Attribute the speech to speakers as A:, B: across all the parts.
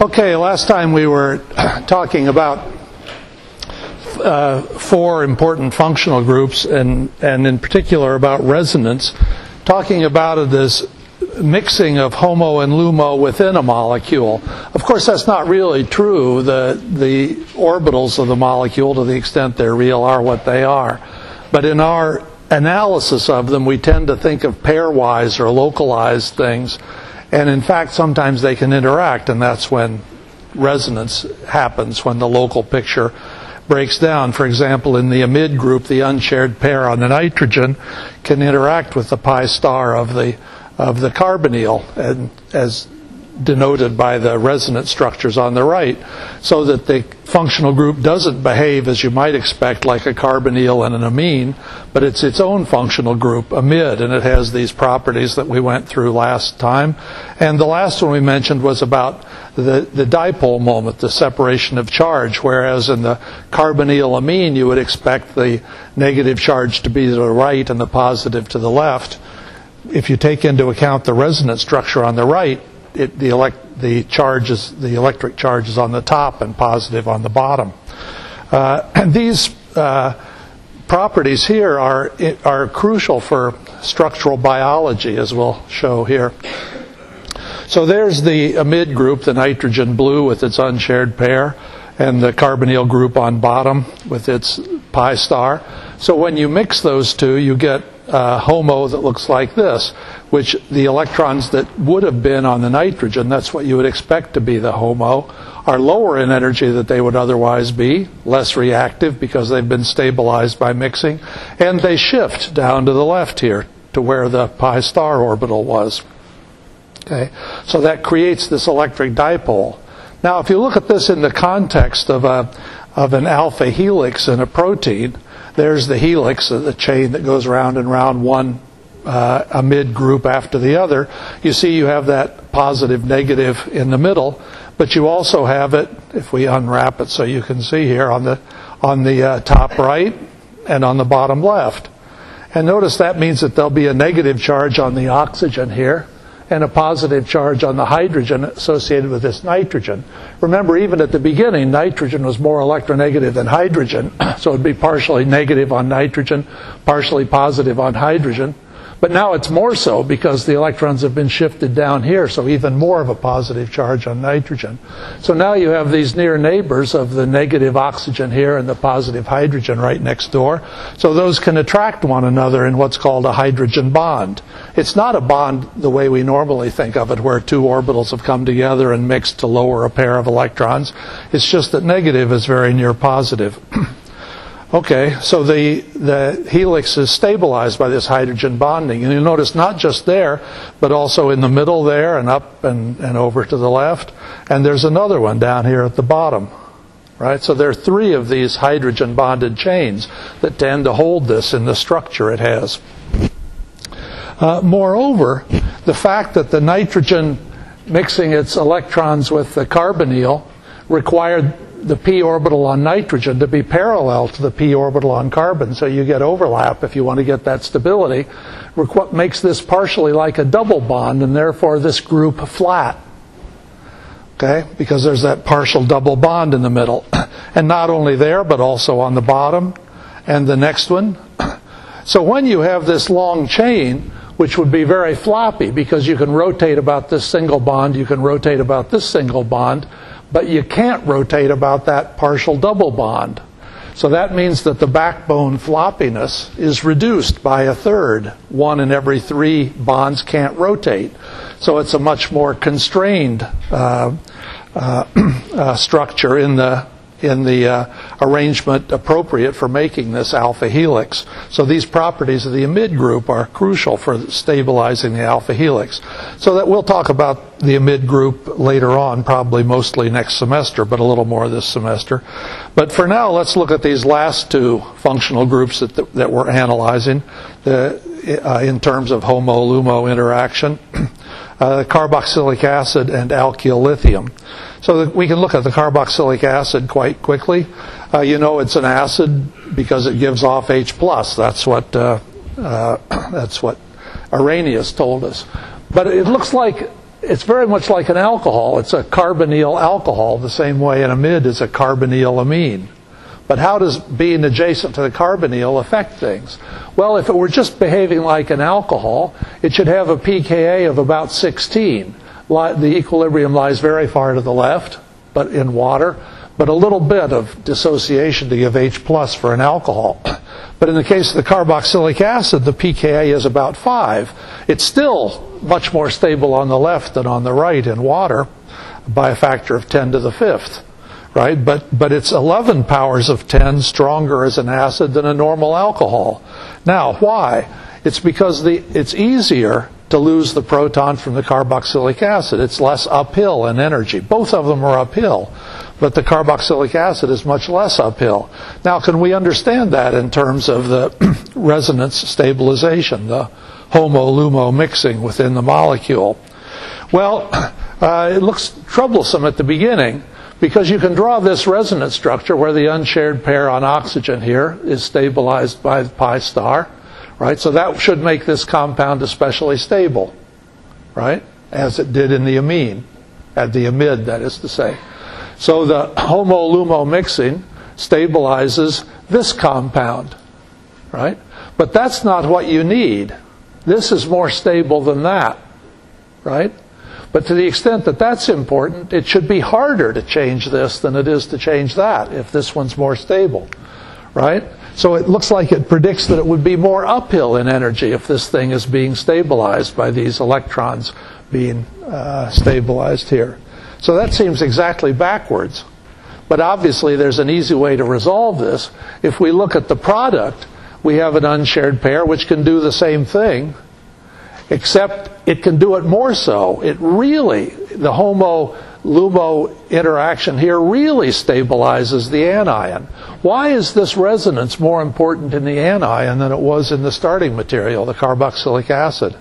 A: Okay, last time we were talking about four important functional groups, and in particular about resonance, talking about it as mixing of HOMO and LUMO within a molecule. Of course, that's not really true. The orbitals of the molecule, to the extent they're real, are what they are. But in our analysis of them, we tend to think of pairwise or localized things. And in fact, sometimes they can interact, and that's when resonance happens, when the local picture breaks down. For example, in the amide group, the unshared pair on the nitrogen can interact with the pi star of the carbonyl, and as denoted by the resonance structures on the right, so that the functional group doesn't behave as you might expect like a carbonyl and an amine, but it's its own functional group, amide, and it has these properties that we went through last time. And the last one we mentioned was about the dipole moment, the separation of charge, whereas in the carbonyl amine you would expect the negative charge to be to the right and the positive to the left. If you take into account the resonance structure on the right, the electric charge is on the top and positive on the bottom. And these properties here are crucial for structural biology, as we'll show here. So there's the amide group, the nitrogen blue with its unshared pair, and the carbonyl group on bottom with its pi star. So when you mix those two, you get HOMO that looks like this, which the electrons that would have been on the nitrogen, that's what you would expect to be the HOMO, are lower in energy than they would otherwise be, less reactive because they've been stabilized by mixing, and they shift down to the left here to where the pi star orbital was. Okay, so that creates this electric dipole. Now, if you look at this in the context of an alpha helix in a protein, there's the helix, the chain that goes round and round, one amide group after the other. You see you have that positive negative in the middle, but you also have it, if we unwrap it so you can see here, on the top right and on the bottom left. And notice that means that there'll be a negative charge on the oxygen here and a positive charge on the hydrogen associated with this nitrogen. Remember, even at the beginning, nitrogen was more electronegative than hydrogen, so it would be partially negative on nitrogen, partially positive on hydrogen. But now it's more so because the electrons have been shifted down here, so even more of a positive charge on nitrogen. So now you have these near neighbors of the negative oxygen here and the positive hydrogen right next door. So those can attract one another in what's called a hydrogen bond. It's not a bond the way we normally think of it, where two orbitals have come together and mixed to lower a pair of electrons. It's just that negative is very near positive. Okay, so the helix is stabilized by this hydrogen bonding. And you'll notice not just there, but also in the middle there and up and over to the left. And there's another one down here at the bottom. Right? So there are three of these hydrogen bonded chains that tend to hold this in the structure it has. Moreover, the fact that the nitrogen mixing its electrons with the carbonyl required the p orbital on nitrogen to be parallel to the p orbital on carbon, so you get overlap if you want to get that stability. What makes this partially like a double bond, and therefore this group flat. Okay, because there's that partial double bond in the middle. And not only there, but also on the bottom and the next one. So when you have this long chain, which would be very floppy because you can rotate about this single bond, you can rotate about this single bond, but you can't rotate about that partial double bond. So that means that the backbone floppiness is reduced by a third. 1 in every 3 bonds can't rotate. So it's a much more constrained structure in the arrangement appropriate for making this alpha helix. So these properties of the amide group are crucial for stabilizing the alpha helix. So that we'll talk about the amide group later on, probably mostly next semester, but a little more this semester. But for now, let's look at these last two functional groups that we're analyzing in terms of HOMO-LUMO interaction. Carboxylic acid and alkyl lithium. So we can look at the carboxylic acid quite quickly. You know it's an acid because it gives off H+. That's what Arrhenius told us. But it looks like it's very much like an alcohol. It's a carbonyl alcohol, the same way an amide is a carbonyl amine. But how does being adjacent to the carbonyl affect things? Well, if it were just behaving like an alcohol, it should have a pKa of about 16. The equilibrium lies very far to the left, but in water, but a little bit of dissociation to give H plus for an alcohol. But in the case of the carboxylic acid, the pKa is about 5. It's still much more stable on the left than on the right in water by a factor of 10 to the fifth. Right? But it's 11 powers of 10 stronger as an acid than a normal alcohol. Now, why? It's because it's easier to lose the proton from the carboxylic acid. It's less uphill in energy. Both of them are uphill, but the carboxylic acid is much less uphill. Now, can we understand that in terms of the resonance stabilization, the HOMO-LUMO mixing within the molecule? Well, it looks troublesome at the beginning, because you can draw this resonance structure where the unshared pair on oxygen here is stabilized by the pi star, right? So that should make this compound especially stable, right? As it did in the amine, at the amide, that is to say. So the HOMO-LUMO mixing stabilizes this compound, right? But that's not what you need. This is more stable than that, right? But to the extent that that's important, it should be harder to change this than it is to change that if this one's more stable, right? So it looks like it predicts that it would be more uphill in energy if this thing is being stabilized by these electrons being stabilized here. So that seems exactly backwards. But obviously there's an easy way to resolve this. If we look at the product, we have an unshared pair which can do the same thing, except it can do it more so. It really, the HOMO-LUMO interaction here really stabilizes the anion. Why is this resonance more important in the anion than it was in the starting material, the carboxylic acid?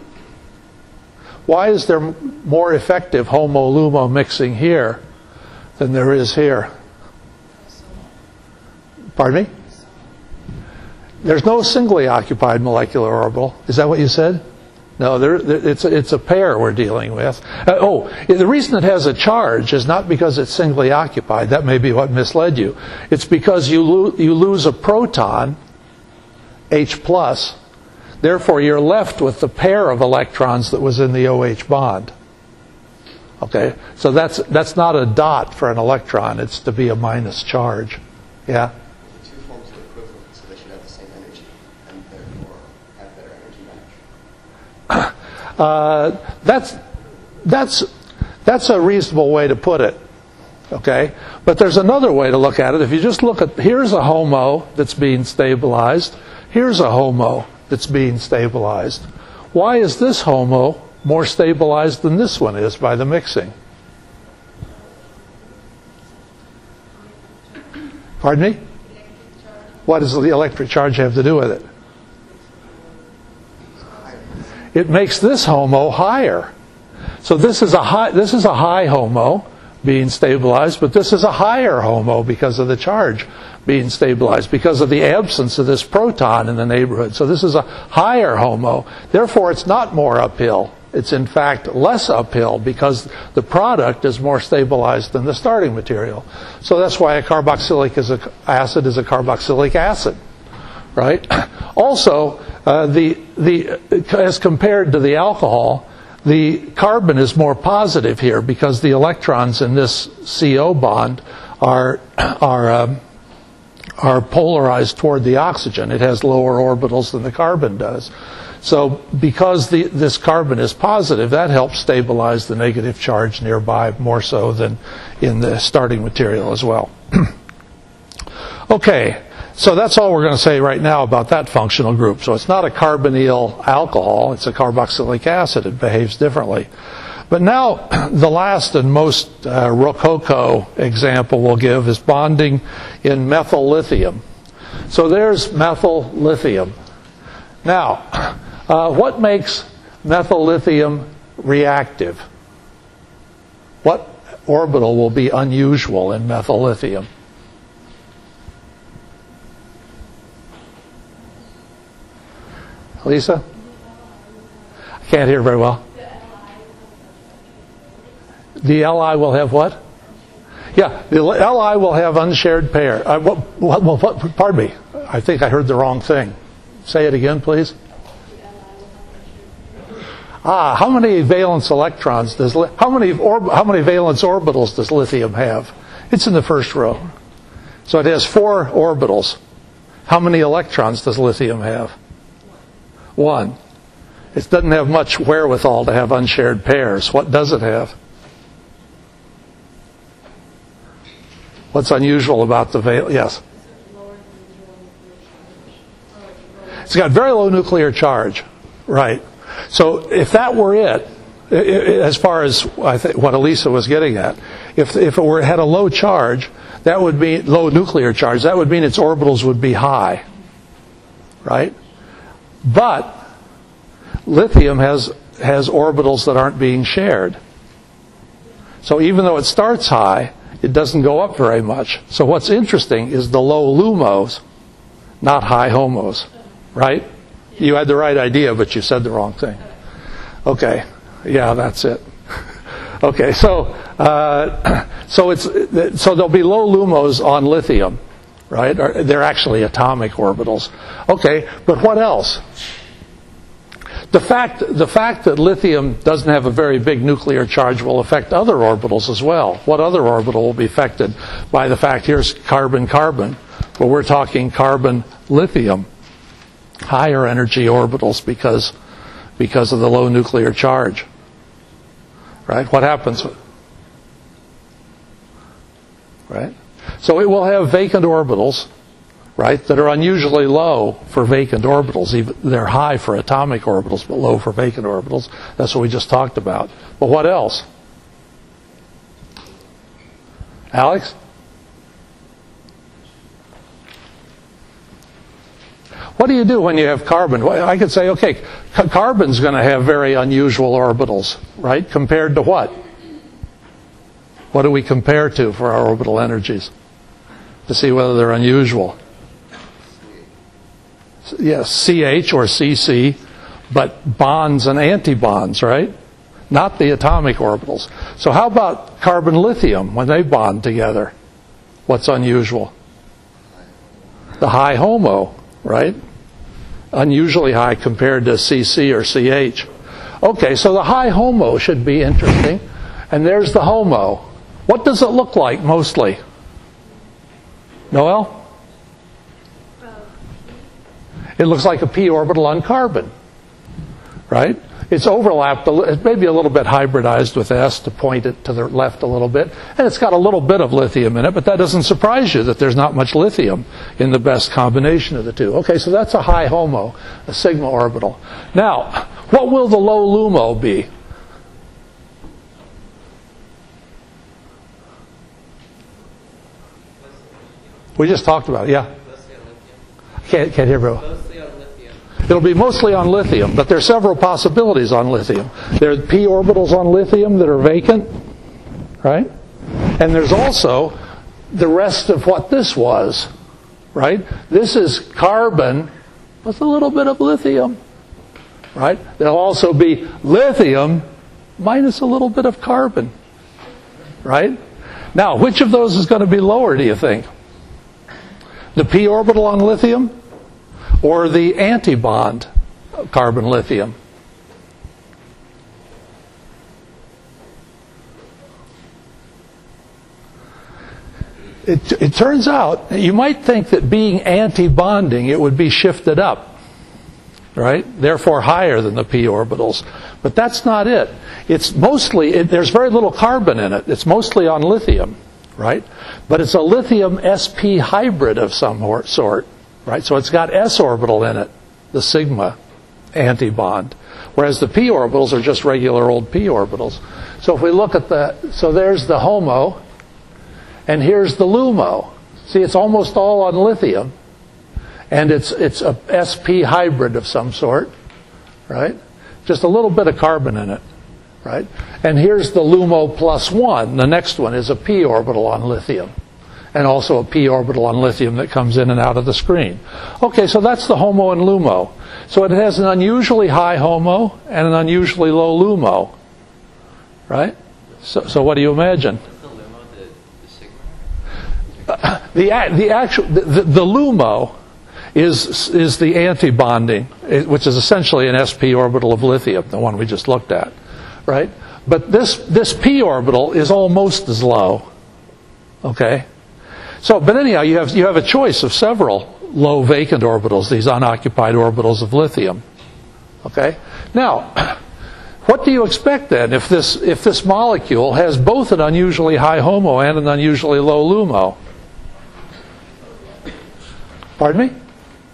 A: Why is there more effective HOMO-LUMO mixing here than there is here? Pardon me? There's no singly occupied molecular orbital. Is that what you said? No, it's a pair we're dealing with. The reason it has a charge is not because it's singly occupied. That may be what misled you. It's because you lose a proton, H plus. Therefore, you're left with the pair of electrons that was in the OH bond. Okay, so that's not a dot for an electron. It's to be a minus charge. Yeah.
B: Two forms are equivalent, so they should have the same energy, and therefore have better energy match.
A: That's a reasonable way to put it, okay? But there's another way to look at it. If you just look at, here's a HOMO that's being stabilized. Here's a HOMO that's being stabilized. Why is this HOMO more stabilized than this one is by the mixing? Pardon me? What does the electric charge have to do with it? It makes this HOMO higher. So this is a high HOMO being stabilized, but this is a higher HOMO because of the charge being stabilized, because of the absence of this proton in the neighborhood. So this is a higher HOMO. Therefore, it's not more uphill. It's in fact less uphill because the product is more stabilized than the starting material. So that's why a carboxylic acid is a carboxylic acid, right? Also, as compared to the alcohol, the carbon is more positive here because the electrons in this CO bond are polarized toward the oxygen. It has lower orbitals than the carbon does. So because this carbon is positive, that helps stabilize the negative charge nearby more so than in the starting material as well. Okay, so that's all we're going to say right now about that functional group. So it's not a carbonyl alcohol, it's a carboxylic acid. It behaves differently. But now the last and most rococo example we'll give is bonding in methyl lithium. So there's methyl lithium. Now, what makes methyl lithium reactive? What orbital will be unusual in methyl lithium? Lisa? I can't hear very well. The Li will have what? Yeah, the Li will have unshared pair. Pardon me. I think I heard the wrong thing. Say it again, please. How many valence electrons does how many valence orbitals does lithium have? It's in the first row. So it has 4 orbitals. How many electrons does lithium have? 1. It doesn't have much wherewithal to have unshared pairs. What does it have? What's unusual about the valence? Yes. It's got very low nuclear charge. Right. So if that were it, as far as I think what Elisa was getting at, if it had a low charge, that would mean low nuclear charge. That would mean its orbitals would be high, right? But lithium has orbitals that aren't being shared. So even though it starts high, it doesn't go up very much. So what's interesting is the low LUMOs, not high HOMOs, right? You had the right idea, but you said the wrong thing. Okay, yeah, that's it. Okay, so there'll be low LUMOs on lithium, right? They're actually atomic orbitals. Okay, but what else? The fact that lithium doesn't have a very big nuclear charge will affect other orbitals as well. What other orbital will be affected by the fact here's carbon-carbon? Well, we're talking carbon-lithium, higher energy orbitals because of the low nuclear charge. Right? What happens? Right? So it will have vacant orbitals, right, that are unusually low for vacant orbitals. Even they're high for atomic orbitals, but low for vacant orbitals. That's what we just talked about. But what else? Alex? What do you do when you have carbon? Well, I could say, okay, carbon's going to have very unusual orbitals, right? Compared to what? What do we compare to for our orbital energies? To see whether they're unusual. Yes, CH or CC, but bonds and antibonds, right? Not the atomic orbitals. So how about carbon-lithium when they bond together? What's unusual? The high HOMO, right? Unusually high compared to CC or CH. Okay, so the high HOMO should be interesting. And there's the HOMO. What does it look like mostly? Noel? It looks like a p orbital on carbon, right? It's overlapped, it's maybe a little bit hybridized with S to point it to the left a little bit, and it's got a little bit of lithium in it, but that doesn't surprise you that there's not much lithium in the best combination of the two. Okay, so that's a high HOMO, a sigma orbital. Now, what will the low LUMO be? We just talked about it, yeah. Can't hear, bro.
C: Mostly on lithium.
A: It'll be mostly on lithium, but there are several possibilities on lithium. There are p orbitals on lithium that are vacant, right? And there's also the rest of what this was, right? This is carbon with a little bit of lithium, right? There'll also be lithium minus a little bit of carbon, right? Now, which of those is going to be lower, do you think? The p orbital on lithium or the antibond carbon lithium? It turns out, you might think that being anti-bonding, it would be shifted up, right? Therefore higher than the p orbitals. But that's not it. It's mostly, there's very little carbon in it. It's mostly on lithium, right? But it's a lithium sp hybrid of some sort, right? So it's got s orbital in it, the sigma antibond, whereas the p orbitals are just regular old p orbitals. So if we look at so there's the HOMO, and here's the LUMO. See, it's almost all on lithium, and it's a sp hybrid of some sort, right? Just a little bit of carbon in it, right? And here's the LUMO plus 1. The next one is a p orbital on lithium, and also a p orbital on lithium that comes in and out of the screen. Okay, so that's the HOMO and LUMO. So it has an unusually high HOMO and an unusually low LUMO, right? So what do you imagine?
C: The LUMO, the sigma?
A: The LUMO is the antibonding, which is essentially an sp orbital of lithium, the one we just looked at, right? But this p orbital is almost as low. Okay? So, but anyhow, you have a choice of several low vacant orbitals, these unoccupied orbitals of lithium. Okay? Now, what do you expect then if this molecule has both an unusually high HOMO and an unusually low LUMO? Pardon me?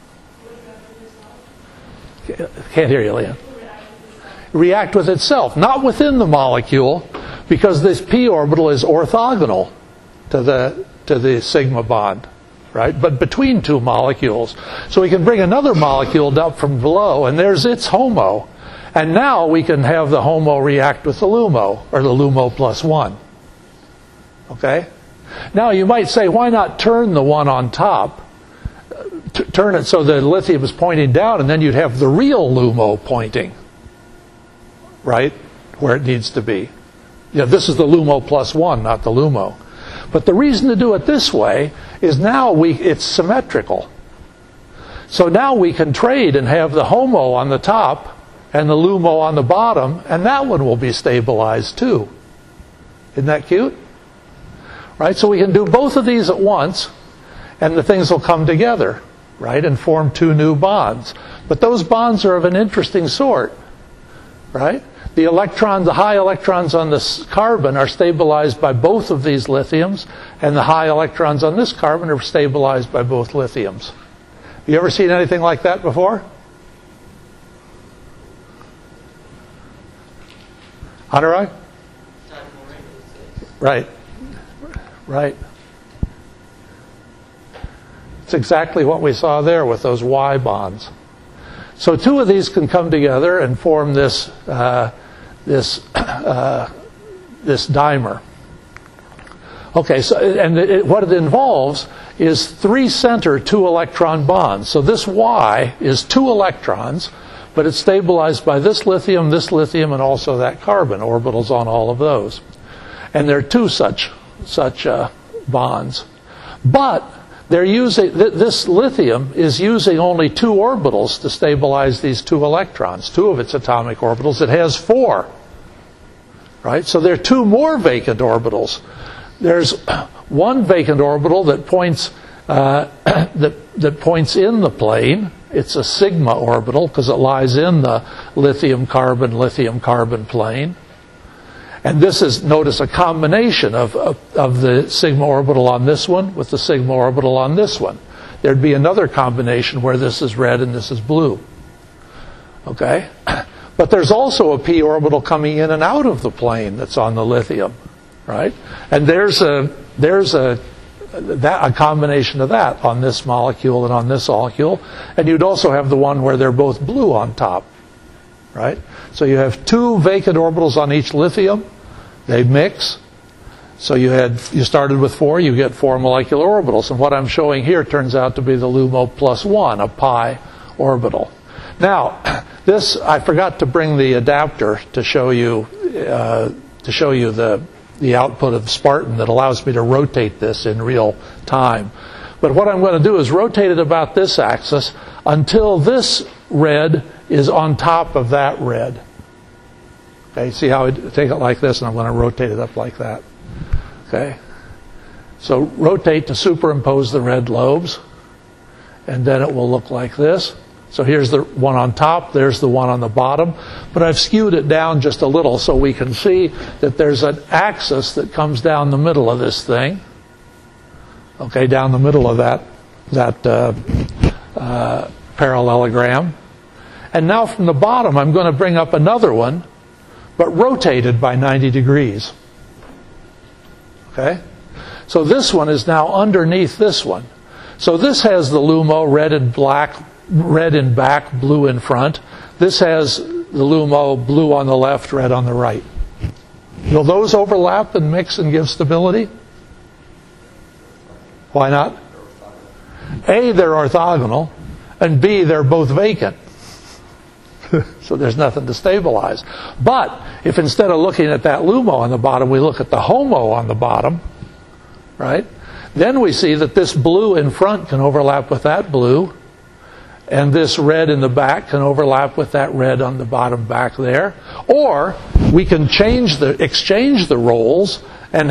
A: Can't hear you, Leon. React with itself, not within the molecule, because this p orbital is orthogonal to the sigma bond, right? But between two molecules. So we can bring another molecule up from below, and there's its HOMO. And now we can have the HOMO react with the LUMO, or the LUMO plus 1. Okay? Now you might say, why not turn the one on top, turn it so the lithium is pointing down, and then you'd have the real LUMO pointing, right, where it needs to be. Yeah, this is the LUMO plus 1, not the LUMO. But the reason to do it this way is now it's symmetrical. So now we can trade and have the HOMO on the top and the LUMO on the bottom, and that one will be stabilized too. Isn't that cute? Right? So we can do both of these at once, and the things will come together, right, and form two new bonds. But those bonds are of an interesting sort, right? The high electrons on this carbon are stabilized by both of these lithiums, and the high electrons on this carbon are stabilized by both lithiums. You ever seen anything like that before? Hunter? Right. Right. It's exactly what we saw there with those Y bonds. So two of these can come together and form this dimer. Okay, so what it involves is three center 2-electron bonds. So this Y is 2 electrons, but it's stabilized by this lithium, and also that carbon, orbitals on all of those. And there are two such bonds. But they're using this lithium is using only 2 orbitals to stabilize these 2 electrons, 2 of its atomic orbitals. It has 4, right? So there are 2 more vacant orbitals. There's one vacant orbital that points that points in the plane. It's a sigma orbital because it lies in the lithium-carbon plane. And this is, notice, a combination of the sigma orbital on this one with the sigma orbital on this one. There'd be another combination where this is red and this is blue. Okay? But there's also a p orbital coming in and out of the plane that's on the lithium, right? And there's a combination of that on this molecule and on this molecule. And you'd also have the one where they're both blue on top, right? So you have 2 vacant orbitals on each lithium. They mix. So you started with 4, you get 4 molecular orbitals. And what I'm showing here turns out to be the LUMO plus 1, a pi orbital. Now, I forgot to bring the adapter to show you the output of Spartan that allows me to rotate this in real time. But what I'm going to do is rotate it about this axis until this red is on top of that red. Okay, see how I take it like this, and I'm going to rotate it up like that. Okay, so rotate to superimpose the red lobes, and then it will look like this. So here's the one on top, there's the one on the bottom, but I've skewed it down just a little so we can see that there's an axis that comes down the middle of this thing. Okay, down the middle of that parallelogram. And now from the bottom, I'm going to bring up another one, but rotated by 90 degrees. Okay? So this one is now underneath this one. So this has the LUMO red and black, red in back, blue in front. This has the LUMO blue on the left, red on the right. Will those overlap and mix and give stability? Why not? A, they're orthogonal, and B, they're both vacant. So there's nothing to stabilize. But if instead of looking at that LUMO on the bottom, we look at the HOMO on the bottom, right? Then we see that this blue in front can overlap with that blue, and this red in the back can overlap with that red on the bottom back there. Or we can exchange the roles and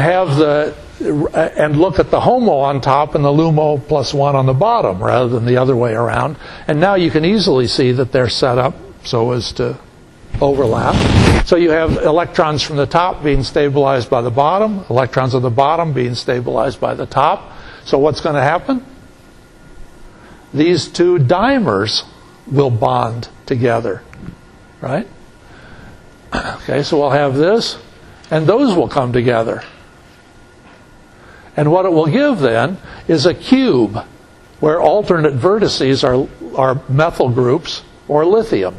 A: and look at the HOMO on top and the LUMO plus 1 on the bottom rather than the other way around. And now you can easily see that they're set up so as to overlap. So you have electrons from the top being stabilized by the bottom, electrons on the bottom being stabilized by the top. So what's going to happen? These two dimers will bond together, right? Okay, so we'll have this, and those will come together. And what it will give then is a cube where alternate vertices are methyl groups or lithium.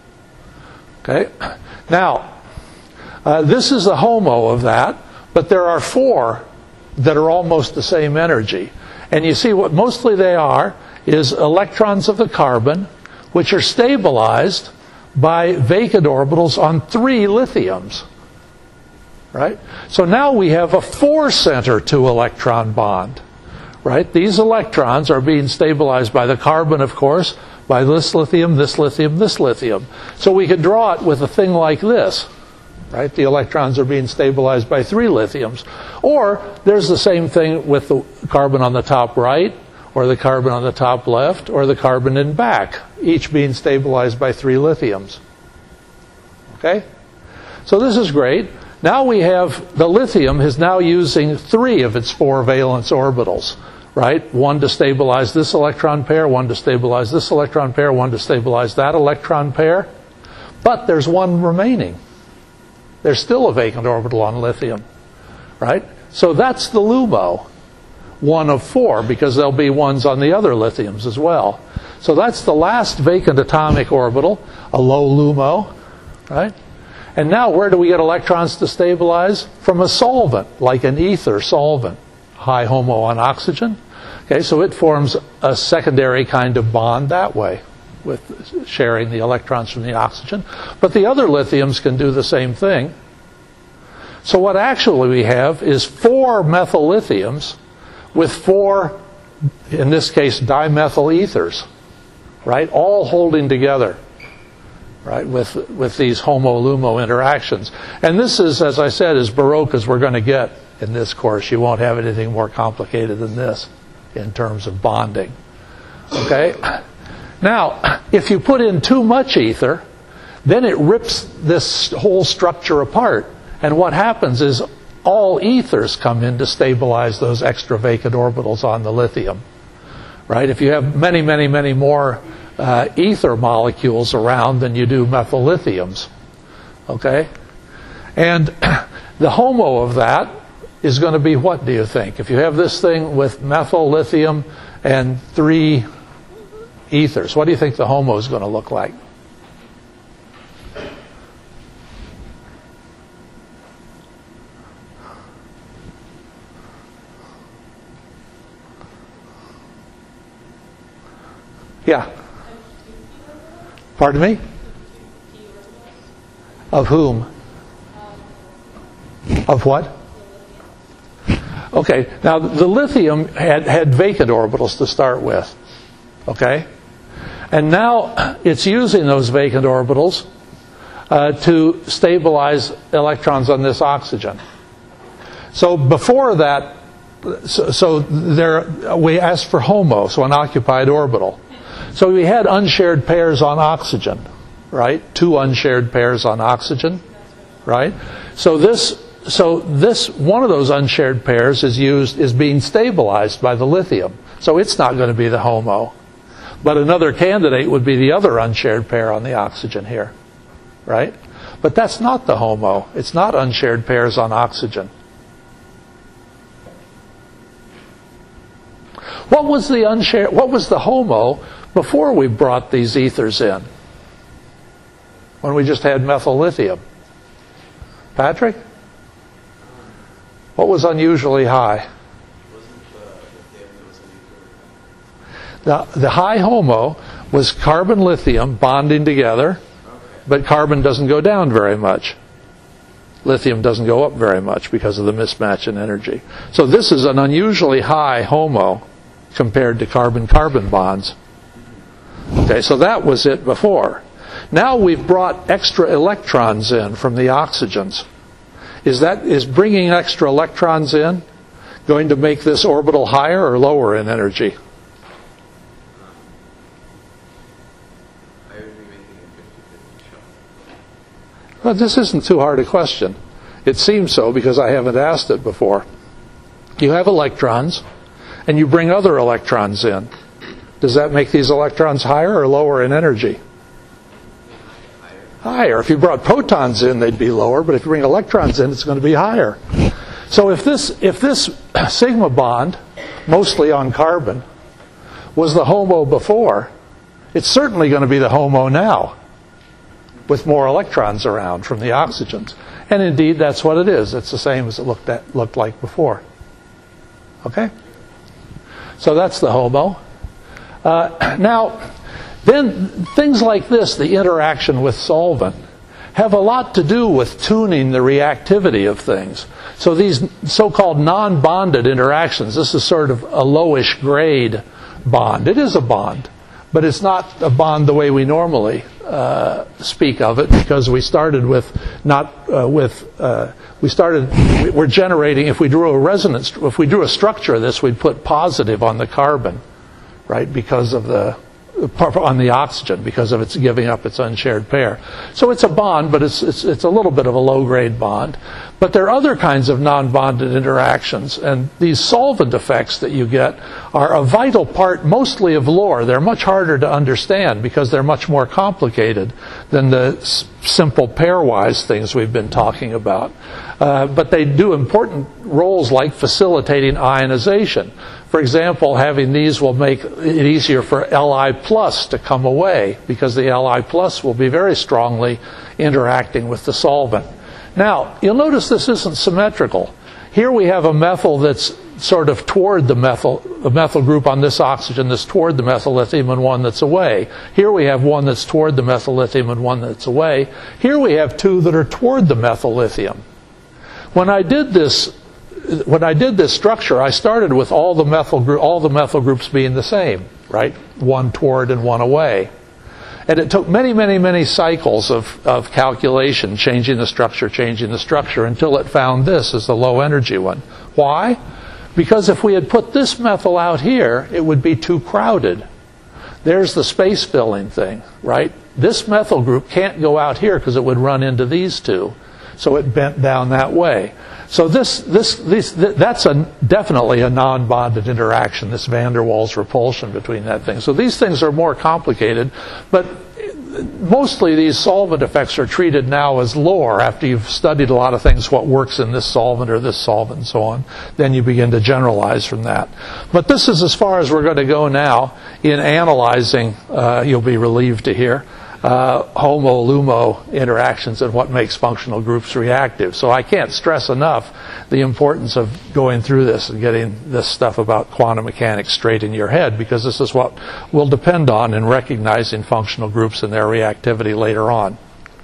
A: Okay? Now, this is the HOMO of that, but there are 4 that are almost the same energy. And you see what mostly they are is electrons of the carbon, which are stabilized by vacant orbitals on 3 lithiums. Right? So now we have a 4-center 2-electron bond. Right? These electrons are being stabilized by the carbon, of course, by this lithium, this lithium, this lithium. So we could draw it with a thing like this. Right? The electrons are being stabilized by 3 lithiums. Or there's the same thing with the carbon on the top right, or the carbon on the top left, or the carbon in back, each being stabilized by 3 lithiums. Okay? So this is great. Now we have the lithium is now using 3 of its 4 valence orbitals, right? 1 to stabilize this electron pair, 1 to stabilize this electron pair, 1 to stabilize that electron pair. But there's 1 remaining. There's still a vacant orbital on lithium, right? So that's the LUMO, 1 of 4, because there'll be 1s on the other lithiums as well. So that's the last vacant atomic orbital, a low LUMO, right? And now where do we get electrons to stabilize? From a solvent, like an ether solvent, high HOMO on oxygen. Okay, so it forms a secondary kind of bond that way, with sharing the electrons from the oxygen. But the other lithiums can do the same thing. So what actually we have is 4 methyl lithiums with 4, in this case, dimethyl ethers, right? All holding together. Right, with these HOMO-LUMO interactions. And this is, as I said, as baroque as we're going to get in this course. You won't have anything more complicated than this in terms of bonding. Okay? Now, if you put in too much ether, then it rips this whole structure apart. And what happens is all ethers come in to stabilize those extra vacant orbitals on the lithium. Right? If you have many, many, many more ether molecules around than you do methyl lithiums. Okay? And the HOMO of that is going to be what, do you think? If you have this thing with methyl, lithium, and 3 ethers, what do you think the HOMO is going to look like? Yeah. Pardon me? Of whom? Of what? Okay, now the lithium had vacant orbitals to start with. Okay? And now it's using those vacant orbitals to stabilize electrons on this oxygen. So before that, we asked for HOMO, so an occupied orbital. So we had unshared pairs on oxygen, right? 2 unshared pairs on oxygen, right? So this one of those unshared pairs is being stabilized by the lithium. So it's not going to be the HOMO. But another candidate would be the other unshared pair on the oxygen here, right? But that's not the HOMO. It's not unshared pairs on oxygen. What was the HOMO before we brought these ethers in? When we just had methyl lithium? Patrick? What was unusually high? The high HOMO was carbon lithium bonding together, but carbon doesn't go down very much. Lithium doesn't go up very much because of the mismatch in energy. So this is an unusually high HOMO compared to carbon-carbon bonds. Okay, so that was it before. Now we've brought extra electrons in from the oxygens. Is bringing extra electrons in going to make this orbital higher or lower in energy? Well, this isn't too hard a question. It seems so because I haven't asked it before. You have electrons, and you bring other electrons in. Does that make these electrons higher or lower in energy? Higher. If you brought protons in, they'd be lower, but if you bring electrons in, it's going to be higher. So if this sigma bond, mostly on carbon, was the HOMO before, it's certainly going to be the HOMO now, with more electrons around from the oxygens. And indeed, that's what it is. It's the same as it looked like before. Okay? So that's the HOMO. Now, then things like this, the interaction with solvent, have a lot to do with tuning the reactivity of things. So these so-called non-bonded interactions, this is sort of a lowish grade bond. It is a bond, but it's not a bond the way we normally speak of it, because we started with we're generating, if we drew a structure of this, we'd put positive on the carbon, right, because of on the oxygen, because of its giving up its unshared pair. So it's a bond, but it's a little bit of a low-grade bond. But there are other kinds of non-bonded interactions, and these solvent effects that you get are a vital part mostly of lore. They're much harder to understand because they're much more complicated than the simple pairwise things we've been talking about. But they do important roles like facilitating ionization. For example, having these will make it easier for Li plus to come away, because the Li plus will be very strongly interacting with the solvent. Now, you'll notice this isn't symmetrical. Here we have a methyl that's sort of toward the methyl group on this oxygen that's toward the methyl lithium and one that's away. Here we have one that's toward the methyl lithium and one that's away. Here we have two that are toward the methyl lithium. When I did this structure, I started with all the methyl groups being the same, right? One toward and one away. And it took many, many, many cycles of calculation, changing the structure, until it found this as the low energy one. Why? Because if we had put this methyl out here, it would be too crowded. There's the space filling thing, right? This methyl group can't go out here because it would run into these two. So it bent down that way. So that's definitely a non-bonded interaction, this van der Waals repulsion between that thing. So these things are more complicated, but mostly these solvent effects are treated now as lore. After you've studied a lot of things, what works in this solvent or this solvent and so on, then you begin to generalize from that. But this is as far as we're going to go now in analyzing, you'll be relieved to hear, HOMO-LUMO interactions and what makes functional groups reactive. So I can't stress enough the importance of going through this and getting this stuff about quantum mechanics straight in your head, because this is what will depend on in recognizing functional groups and their reactivity later on.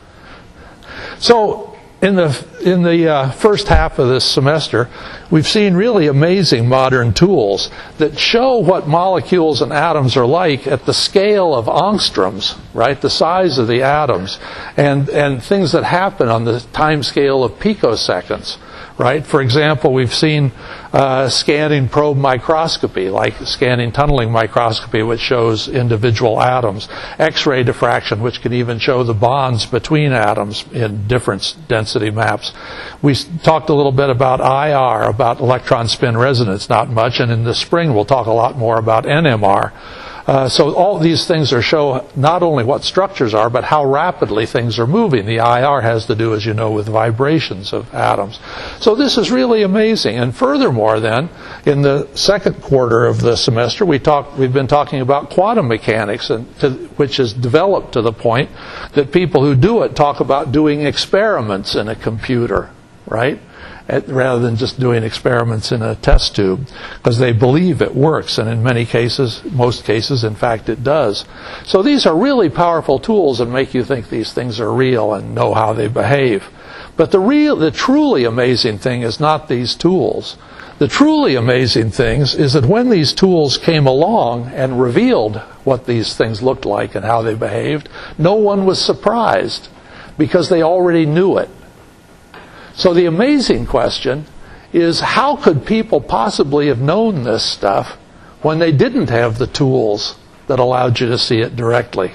A: So in the first half of this semester, we've seen really amazing modern tools that show what molecules and atoms are like at the scale of angstroms, right? The size of the atoms, and things that happen on the time scale of picoseconds, right? For example, we've seen scanning probe microscopy, like scanning tunneling microscopy, which shows individual atoms. X-ray diffraction, which can even show the bonds between atoms in different density maps. We talked a little bit about IR, about electron spin resonance, not much, and in the spring we'll talk a lot more about NMR. So all these things show not only what structures are, but how rapidly things are moving. The IR has to do, as you know, with vibrations of atoms. So this is really amazing. And furthermore, then, in the second quarter of the semester, we've been talking about quantum mechanics, which has developed to the point that people who do it talk about doing experiments in a computer. right? Rather than just doing experiments in a test tube, because they believe it works, and in many cases, most cases, in fact, it does. So these are really powerful tools that make you think these things are real and know how they behave. But the truly amazing thing is not these tools. The truly amazing thing is that when these tools came along and revealed what these things looked like and how they behaved, no one was surprised, because they already knew it. So the amazing question is, how could people possibly have known this stuff when they didn't have the tools that allowed you to see it directly?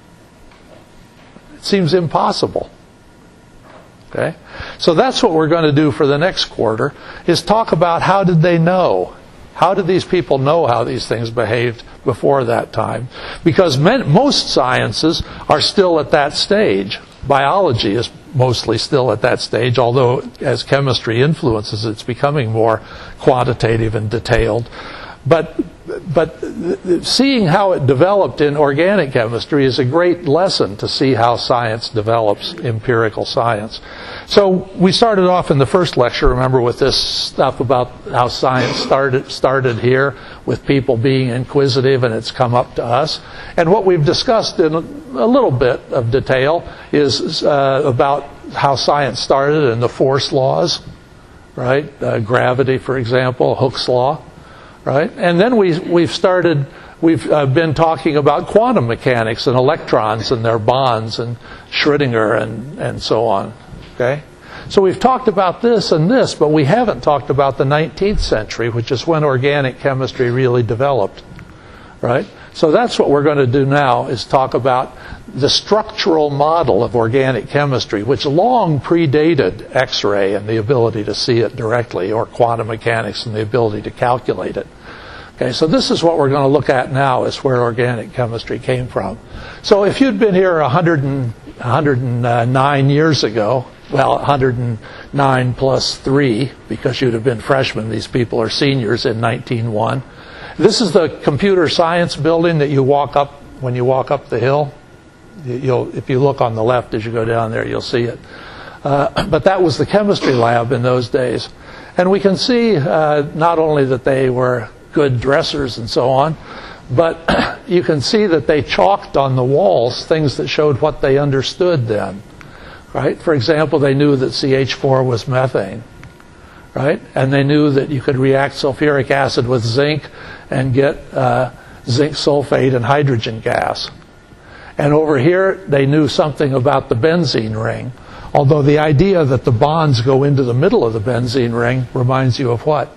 A: It seems impossible. Okay? So that's what we're going to do for the next quarter, is talk about how did they know? How did these people know how these things behaved before that time? Because most sciences are still at that stage. Biology is mostly still at that stage, although as chemistry influences, it's becoming more quantitative and detailed. But seeing how it developed in organic chemistry is a great lesson to see how science develops, empirical science. So we started off in the first lecture, remember, with this stuff about how science started here, with people being inquisitive, and it's come up to us. And what we've discussed in a little bit of detail is about how science started and the force laws, right? Gravity, for example, Hooke's law. Right? And then we've been talking about quantum mechanics and electrons and their bonds and Schrödinger and so on. Okay? So we've talked about this and this, but we haven't talked about the 19th century, which is when organic chemistry really developed. Right? So that's what we're going to do now, is talk about the structural model of organic chemistry, which long predated X-ray and the ability to see it directly, or quantum mechanics and the ability to calculate it. Okay, so this is what we're going to look at now, is where organic chemistry came from. So if you'd been here 109 years ago, well, 109 plus 3, because you'd have been freshmen, these people are seniors in 1901. This is the computer science building that you walk up when you walk up the hill. If you look on the left as you go down there, you'll see it. But that was the chemistry lab in those days. And we can see not only that they were good dressers and so on, but you can see that they chalked on the walls things that showed what they understood then. Right? For example, they knew that CH4 was methane. Right? And they knew that you could react sulfuric acid with zinc and get zinc sulfate and hydrogen gas. And over here, they knew something about the benzene ring. Although the idea that the bonds go into the middle of the benzene ring reminds you of what?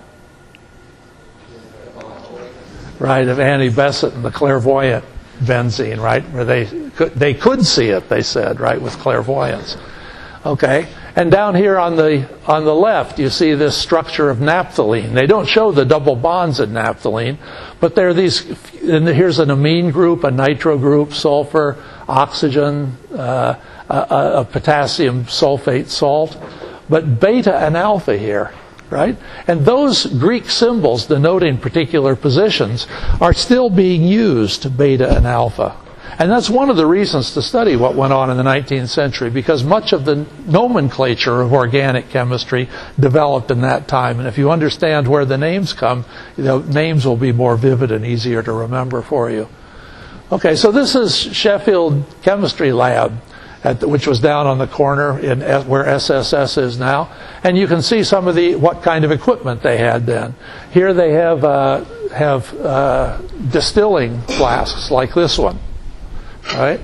A: Right, of Annie Besant and the clairvoyant benzene, right? Where they could see it, they said, right, with clairvoyance. Okay, and down here on the left, you see this structure of naphthalene. They don't show the double bonds in naphthalene, but there are these. And here's an amine group, a nitro group, sulfur, oxygen, a potassium sulfate salt, but beta and alpha here, right? And those Greek symbols denoting particular positions are still being used, beta and alpha. And that's one of the reasons to study what went on in the 19th century, because much of the nomenclature of organic chemistry developed in that time. And if you understand where the names come, the names will be more vivid and easier to remember for you. Okay, so this is Sheffield Chemistry Lab, which was down on the corner where SSS is now. And you can see some of what kind of equipment they had then. Here they have distilling flasks like this one. Right?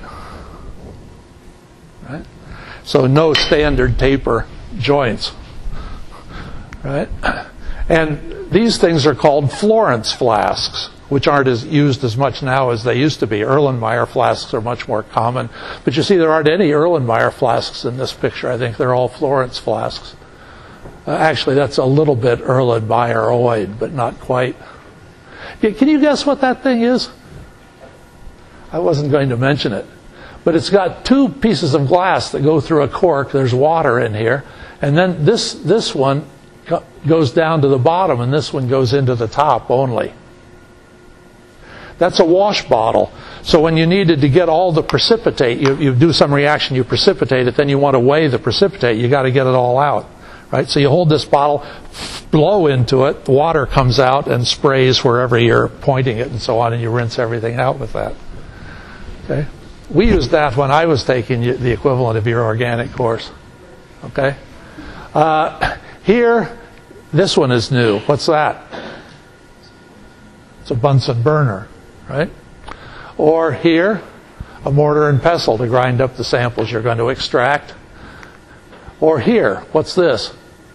A: So no standard taper joints. Right? And these things are called Florence flasks, which aren't used as much now as they used to be. Erlenmeyer flasks are much more common. But you see, there aren't any Erlenmeyer flasks in this picture. I think they're all Florence flasks. Actually, that's a little bit Erlenmeyer-oid, but not quite. Can you guess what that thing is? I wasn't going to mention it. But it's got two pieces of glass that go through a cork. There's water in here. And then this one goes down to the bottom, and this one goes into the top only. That's a wash bottle. So when you needed to get all the precipitate, you do some reaction, you precipitate it, then you want to weigh the precipitate, you got to get it all out. right? So you hold this bottle, blow into it, the water comes out and sprays wherever you're pointing it and so on, and you rinse everything out with that. Okay? We used that when I was taking the equivalent of your organic course. Okay? Here, this one is new. What's that? It's a Bunsen burner, right? Or here, a mortar and pestle to grind up the samples you're going to extract. Or here, what's this?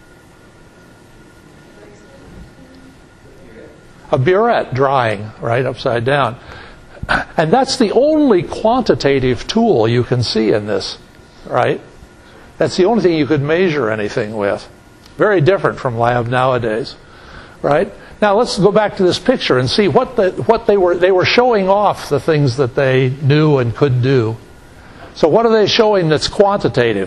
A: A burette drying, right, upside down. And that's the only quantitative tool you can see in this, right? That's the only thing you could measure anything with. Very different from lab nowadays, right? Now let's go back to this picture and see what they were showing off the things that they knew and could do. So what are they showing that's quantitative?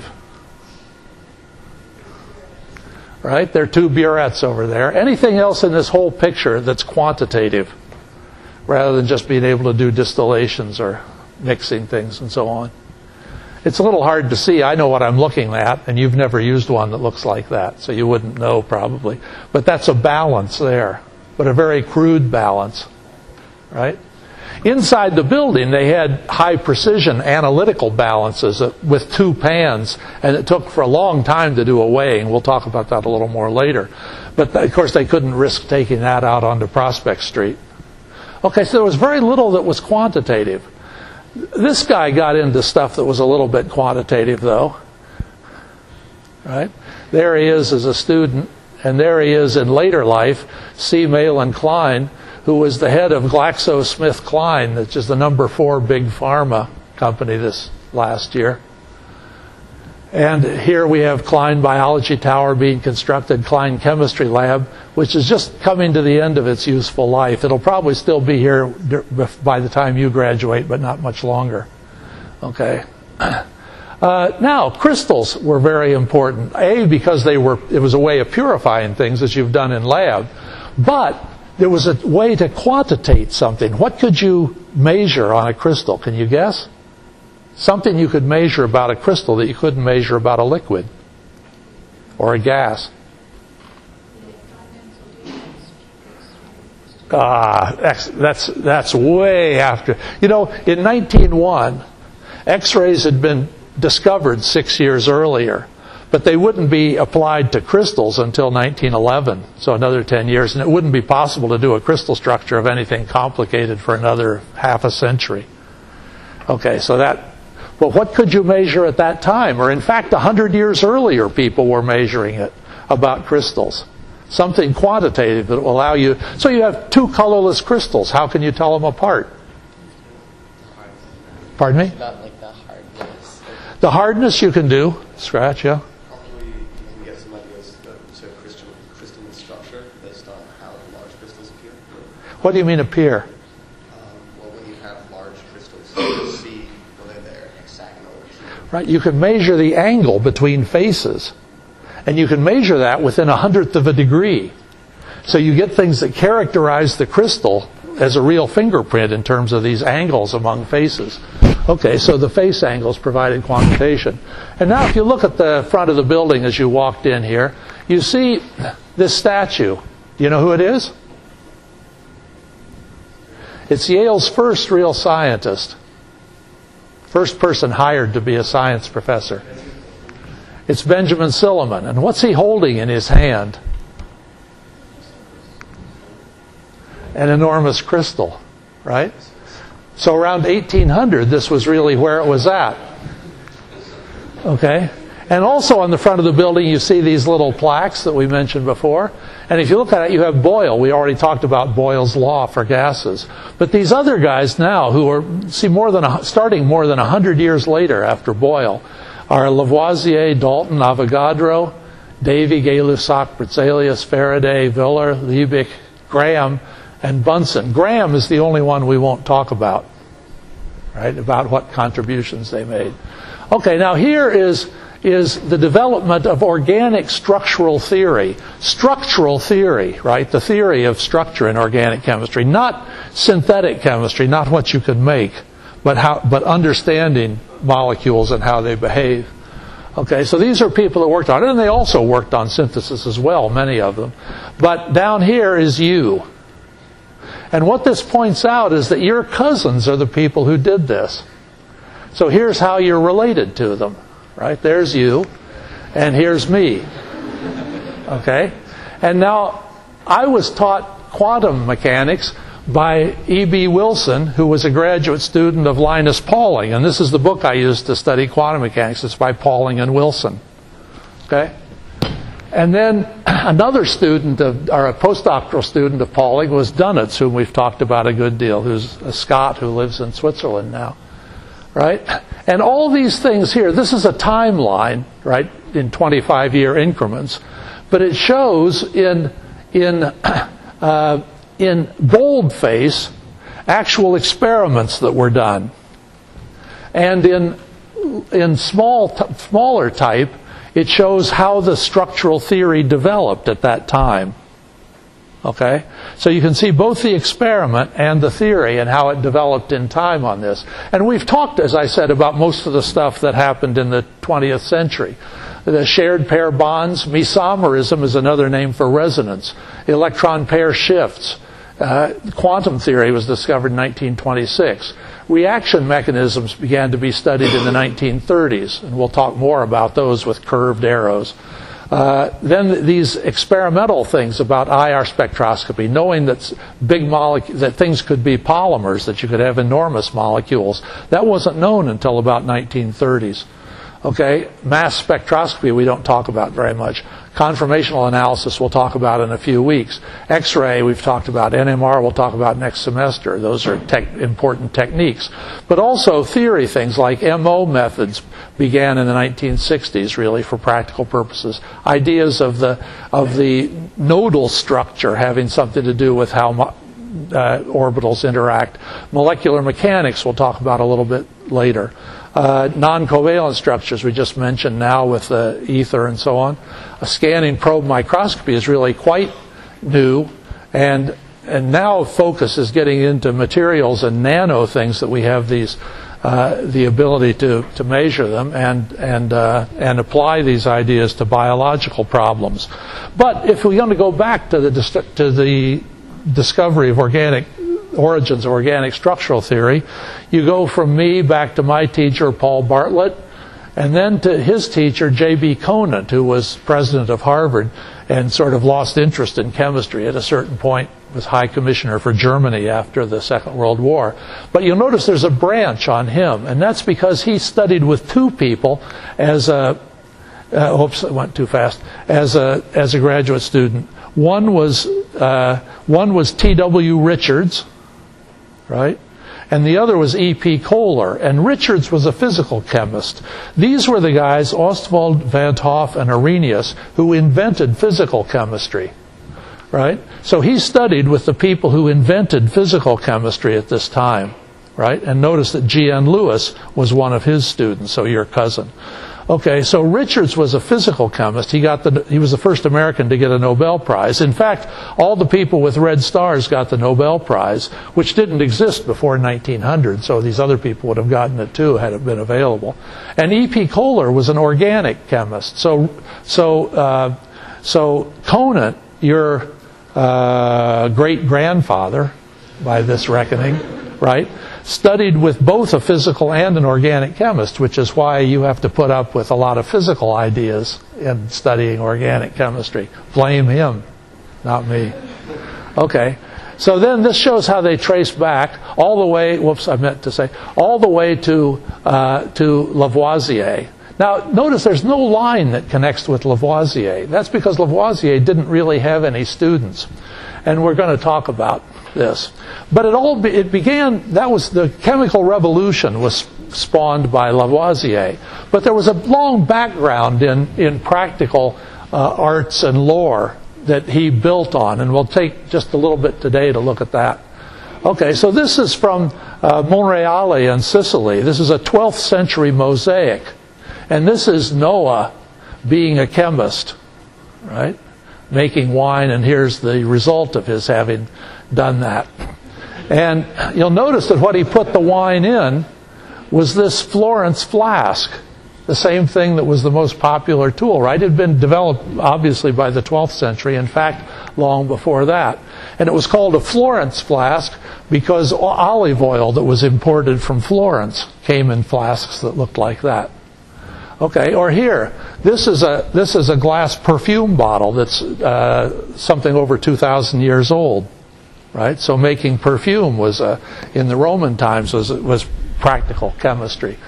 A: Right? There are two burettes over there. Anything else in this whole picture that's quantitative, rather than just being able to do distillations or mixing things and so on? It's a little hard to see. I know what I'm looking at, and you've never used one that looks like that, so you wouldn't know probably. But that's a balance there, but a very crude balance, right? Inside the building, they had high-precision analytical balances with two pans, and it took for a long time to do a weighing. We'll talk about that a little more later. But, of course, they couldn't risk taking that out onto Prospect Street. Okay, so there was very little that was quantitative. This guy got into stuff that was a little bit quantitative, though. Right? There he is as a student, and there he is in later life, C. Mahlon Klein, who was the head of GlaxoSmithKline, which is the number 4 big pharma company this last year. And here we have Klein Biology Tower being constructed, Klein Chemistry Lab, which is just coming to the end of its useful life. It'll probably still be here by the time you graduate, but not much longer. Okay. Now, crystals were very important. Because it was a way of purifying things, as you've done in lab. But there was a way to quantitate something. What could you measure on a crystal? Can you guess? Something you could measure about a crystal that you couldn't measure about a liquid or a gas. That's way after. You know, in 1901, X-rays had been discovered 6 years earlier, but they wouldn't be applied to crystals until 1911, so another 10 years, and it wouldn't be possible to do a crystal structure of anything complicated for another half a century. Okay, so but what could you measure at that time? Or in fact, 100 years earlier, people were measuring it about crystals. Something quantitative that will allow you. So you have two colorless crystals. How can you tell them apart? Pardon me?
B: Not like the hardness.
A: The hardness you can do. Scratch, yeah.
B: Probably you can get some ideas to crystalline structure based on how large crystals appear.
A: What do you mean appear?
B: Well, when you have large crystals, you see whether they're hexagonal or cubic.
A: Right, you can measure the angle between faces. And you can measure that within 1/100th of a degree. So you get things that characterize the crystal as a real fingerprint in terms of these angles among faces. Okay, so the face angles provided quantitation. And now if you look at the front of the building as you walked in here, you see this statue. Do you know who it is? It's Yale's first real scientist. First person hired to be a science professor. It's Benjamin Silliman. And what's he holding in his hand? An enormous crystal, right? So around 1800, this was really where it was at. Okay? And also on the front of the building, you see these little plaques that we mentioned before. And if you look at it, you have Boyle. We already talked about Boyle's law for gases. But these other guys now, who are starting more than 100 years later after Boyle, are Lavoisier, Dalton, Avogadro, Davy, Gay-Lussac, Berzelius, Faraday, Willer, Liebig, Graham, and Bunsen. Graham is the only one we won't talk about, right, about what contributions they made. Okay, now here is the development of organic structural theory. Structural theory, right, the theory of structure in organic chemistry, not synthetic chemistry, not what you could make, but understanding molecules and how they behave. Okay, so these are people that worked on it, and they also worked on synthesis as well, many of them. But down here is you. And what this points out is that your cousins are the people who did this. So here's how you're related to them, right? There's you, and here's me. Okay? And now, I was taught quantum mechanics by E.B. Wilson, who was a graduate student of Linus Pauling. And this is the book I used to study quantum mechanics. It's by Pauling and Wilson. Okay? And then another student, or a postdoctoral student of Pauling was Dunitz, whom we've talked about a good deal, who's a Scot who lives in Switzerland now. Right? And all these things here, this is a timeline, right, in 25-year increments. But it shows in boldface actual experiments that were done, and in smaller type it shows how the structural theory developed at that time. Okay, so you can see both the experiment and the theory and how it developed in time on this. And we've talked, as I said, about most of the stuff that happened in the 20th century. The shared pair bonds, mesomerism is another name for resonance, electron pair shifts. Quantum theory was discovered in 1926. Reaction mechanisms began to be studied in the 1930s, and we'll talk more about those with curved arrows. Then these experimental things about IR spectroscopy, knowing that that things could be polymers, that you could have enormous molecules, that wasn't known until about 1930s. Okay, mass spectroscopy we don't talk about very much. Conformational analysis we'll talk about in a few weeks. X-ray we've talked about. NMR we'll talk about next semester. Those are important techniques. But also theory things like MO methods began in the 1960s really for practical purposes. Ideas of the nodal structure having something to do with how orbitals interact. Molecular mechanics we'll talk about a little bit later. Non-covalent structures we just mentioned now with the ether and so on. A scanning probe microscopy is really quite new, and now focus is getting into materials and nano things that we have these the ability to measure them and apply these ideas to biological problems. But if we're going to go back to the discovery of origins of organic structural theory, you go from me back to my teacher Paul Bartlett, and then to his teacher J.B. Conant, who was president of Harvard and sort of lost interest in chemistry at a certain point, was High Commissioner for Germany after the Second World War. But you'll notice there's a branch on him, and that's because he studied with two people as a oops, I went too fast. As a graduate student. One was T.W. Richards, right? And the other was E.P. Kohler. And Richards was a physical chemist. These were the guys, Ostwald, Van't Hoff, and Arrhenius, who invented physical chemistry, right? So he studied with the people who invented physical chemistry at this time, right? And notice that G.N. Lewis was one of his students, so your cousin. Okay, so Richards was a physical chemist. He was the first American to get a Nobel Prize. In fact, all the people with red stars got the Nobel Prize, which didn't exist before 1900, so these other people would have gotten it too had it been available. And E.P. Kohler was an organic chemist. So Conant, your great-grandfather, by this reckoning, right, studied with both a physical and an organic chemist, which is why you have to put up with a lot of physical ideas in studying organic chemistry. Blame him, not me. Okay, so then this shows how they trace back all the way, all the way to Lavoisier. Now, notice there's no line that connects with Lavoisier. That's because Lavoisier didn't really have any students. And we're going to talk about this. But it began, that was the chemical revolution was spawned by Lavoisier. But there was a long background in practical arts and lore that he built on. And we'll take just a little bit today to look at that. Okay, so this is from Monreale in Sicily. This is a 12th century mosaic. And this is Noah being a chemist, right? Making wine, and here's the result of his having done that. And you'll notice that what he put the wine in was this Florence flask. the same thing that was the most popular tool, right? It had been developed, obviously, by the 12th century. In fact, long before that. And it was called a Florence flask because olive oil that was imported from Florence came in flasks that looked like that. Okay, or here, this is a glass perfume bottle that's something over 2,000 years old, right? So making perfume was in the Roman times was practical chemistry.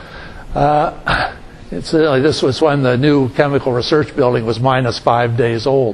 A: This was when the new chemical research building was -5 days old.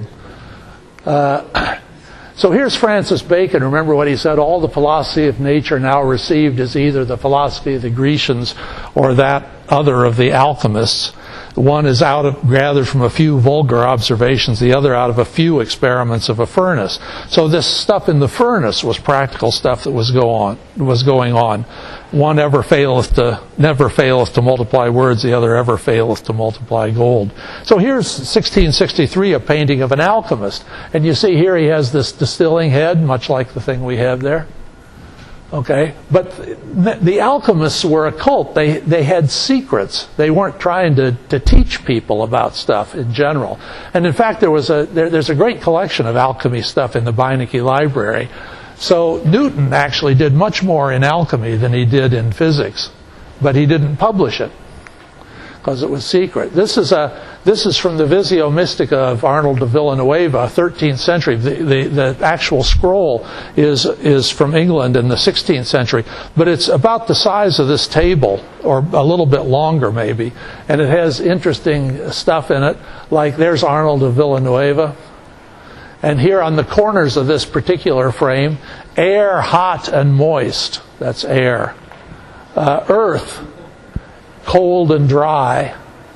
A: So here's Francis Bacon. Remember what he said? All the philosophy of nature now received is either the philosophy of the Grecians or that other of the alchemists. One is gathered from a few vulgar observations, the other out of a few experiments of a furnace. So this stuff in the furnace was practical stuff that was going on. One never faileth to multiply words, the other ever faileth to multiply gold. So here's 1663, a painting of an alchemist. And you see here he has this distilling head, much like the thing we have there. Okay, but the alchemists were a cult. They had secrets. They weren't trying to teach people about stuff in general. And in fact, there's a great collection of alchemy stuff in the Beinecke Library. So Newton actually did much more in alchemy than he did in physics, but he didn't publish it because it was secret. This is from the Visio Mystica of Arnold de Villanueva, 13th century. The actual scroll is from England in the 16th century, but it's about the size of this table, or a little bit longer maybe, and it has interesting stuff in it, like there's Arnold de Villanueva. And here on the corners of this particular frame, air, hot and moist, that's air. Earth, cold and dry.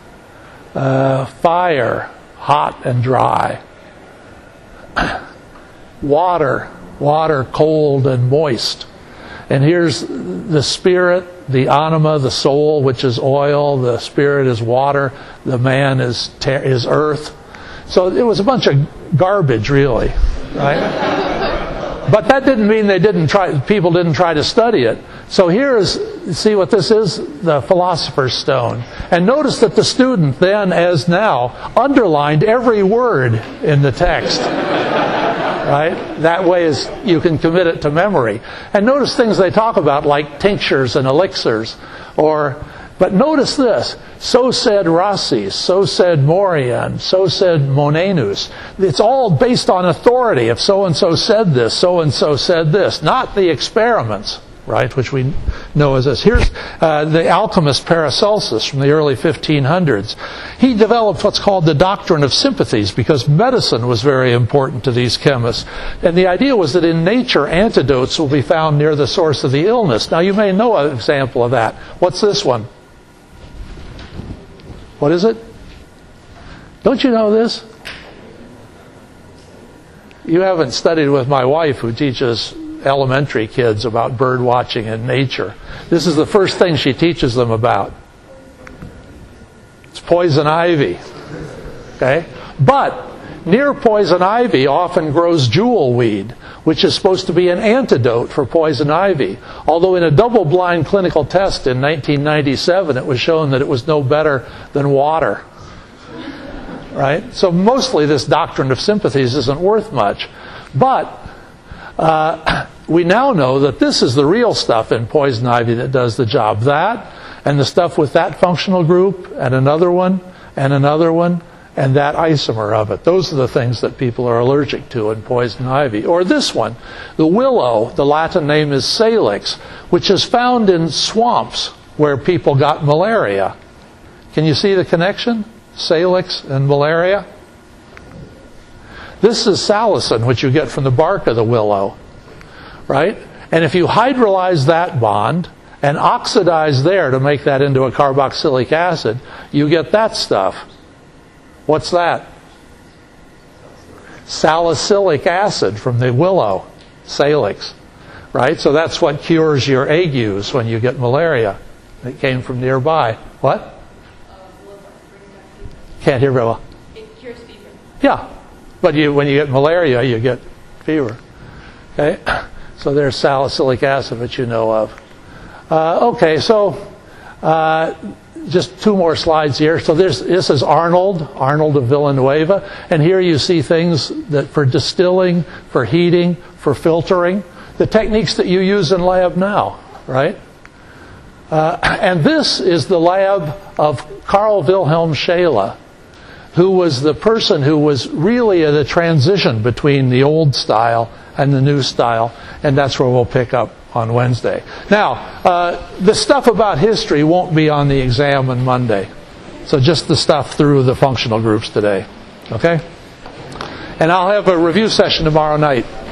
A: Fire, hot and dry. Water, cold and moist. And here's the spirit, the anima, the soul, which is oil. The spirit is water. The man is earth. So it was a bunch of garbage, really, right? But that didn't mean people didn't try to study it. So see what this is? The Philosopher's Stone. And notice that the student then, as now, underlined every word in the text. Right? That way you can commit it to memory. And notice things they talk about like tinctures and elixirs. But notice this. So said Rhasis, so said Morian, so said Monenus. It's all based on authority. If so-and-so said this, so-and-so said this. Not the experiments, right, which we know as this. Here's the alchemist Paracelsus from the early 1500s. He developed what's called the doctrine of sympathies because medicine was very important to these chemists. And the idea was that in nature, antidotes will be found near the source of the illness. Now, you may know an example of that. What's this one? What is it? Don't you know this? You haven't studied with my wife, who teaches elementary kids about bird watching and nature. This is the first thing she teaches them about. It's poison ivy. Okay? But near poison ivy often grows jewelweed, which is supposed to be an antidote for poison ivy. Although in a double-blind clinical test in 1997, it was shown that it was no better than water. Right? So mostly this doctrine of sympathies isn't worth much. But we now know that this is the real stuff in poison ivy that does the job. That, and the stuff with that functional group, and another one, and another one, and that isomer of it. Those are the things that people are allergic to in poison ivy. Or this one, the willow, the Latin name is Salix, which is found in swamps where people got malaria. Can you see the connection? Salix and malaria? This is salicin, which you get from the bark of the willow. Right? And if you hydrolyze that bond and oxidize there to make that into a carboxylic acid, you get that stuff. What's that? Salicylic acid from the willow, salix. Right? So that's what cures your agues when you get malaria. It came from nearby. What? Can't hear very well.
C: It cures fever.
A: Yeah. But when you get malaria, you get fever. Okay? So there's salicylic acid, which you know of. Okay, so just two more slides here. So this is Arnold of Villanueva. And here you see things that for distilling, for heating, for filtering, the techniques that you use in lab now, right? And this is the lab of Carl Wilhelm Scheele, who was the person who was really at a transition between the old style and the new style, and that's where we'll pick up on Wednesday. Now, the stuff about history won't be on the exam on Monday. So just the stuff through the functional groups today. Okay? And I'll have a review session tomorrow night.